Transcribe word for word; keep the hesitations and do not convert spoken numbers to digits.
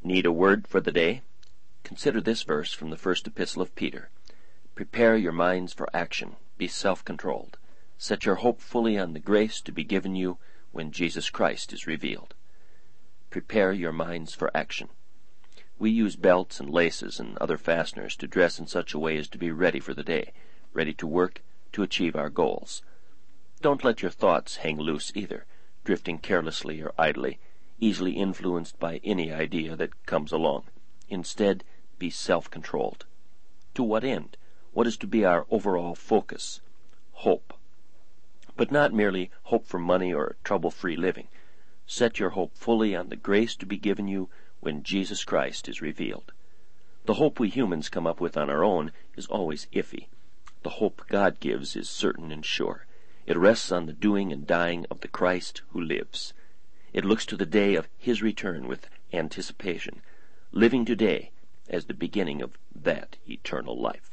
Need a word for the day? Consider this verse from the first epistle of Peter. Prepare your minds for action. Be self-controlled. Set your hope fully on the grace to be given you when Jesus Christ is revealed. Prepare your minds for action. We use belts and laces and other fasteners to dress in such a way as to be ready for the day, ready to work, to achieve our goals. Don't let your thoughts hang loose either, drifting carelessly or idly, easily influenced by any idea that comes along. Instead, be self-controlled. To what end? What is to be our overall focus? Hope. But not merely hope for money or trouble-free living. Set your hope fully on the grace to be given you when Jesus Christ is revealed. The hope we humans come up with on our own is always iffy. The hope God gives is certain and sure. It rests on the doing and dying of the Christ who lives. It looks to the day of His return with anticipation, living today as the beginning of that eternal life.